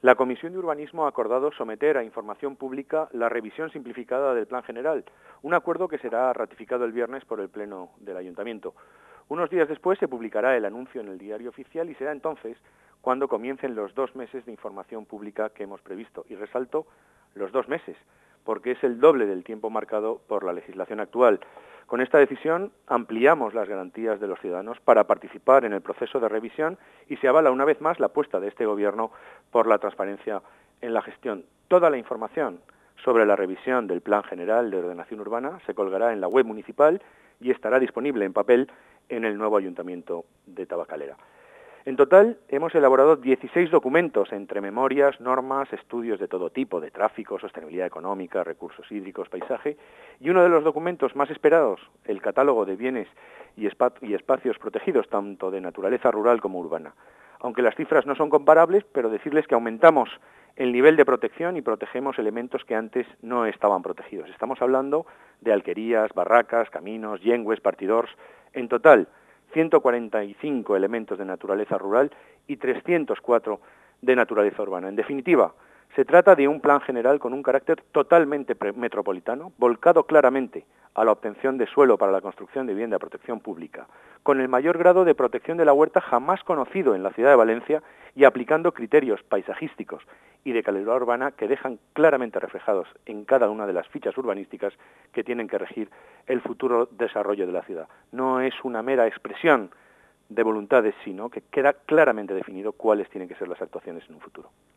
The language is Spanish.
La Comisión de Urbanismo ha acordado someter a información pública la revisión simplificada del Plan General, un acuerdo que será ratificado el viernes por el Pleno del Ayuntamiento. Unos días después se publicará el anuncio en el Diario Oficial y será entonces cuando comiencen los 2 meses de información pública que hemos previsto. Y resalto los 2 meses, porque es el doble del tiempo marcado por la legislación actual. Con esta decisión ampliamos las garantías de los ciudadanos para participar en el proceso de revisión y se avala una vez más la apuesta de este Gobierno por la transparencia en la gestión. Toda la información sobre la revisión del Plan General de Ordenación Urbana se colgará en la web municipal y estará disponible en papel en el nuevo Ayuntamiento de Tabacalera. En total, hemos elaborado 16 documentos entre memorias, normas, estudios de todo tipo, de tráfico, sostenibilidad económica, recursos hídricos, paisaje, y uno de los documentos más esperados, el catálogo de bienes y espacios protegidos, tanto de naturaleza rural como urbana. Aunque las cifras no son comparables, pero decirles que aumentamos el nivel de protección y protegemos elementos que antes no estaban protegidos. Estamos hablando de alquerías, barracas, caminos, yengües, partidors, en total 145 elementos de naturaleza rural y 304 de naturaleza urbana. En definitiva, se trata de un plan general con un carácter totalmente metropolitano, volcado claramente a la obtención de suelo para la construcción de vivienda de protección pública, con el mayor grado de protección de la huerta jamás conocido en la ciudad de Valencia y aplicando criterios paisajísticos y de calidad urbana que dejan claramente reflejados en cada una de las fichas urbanísticas que tienen que regir el futuro desarrollo de la ciudad. No es una mera expresión de voluntades, sino que queda claramente definido cuáles tienen que ser las actuaciones en un futuro.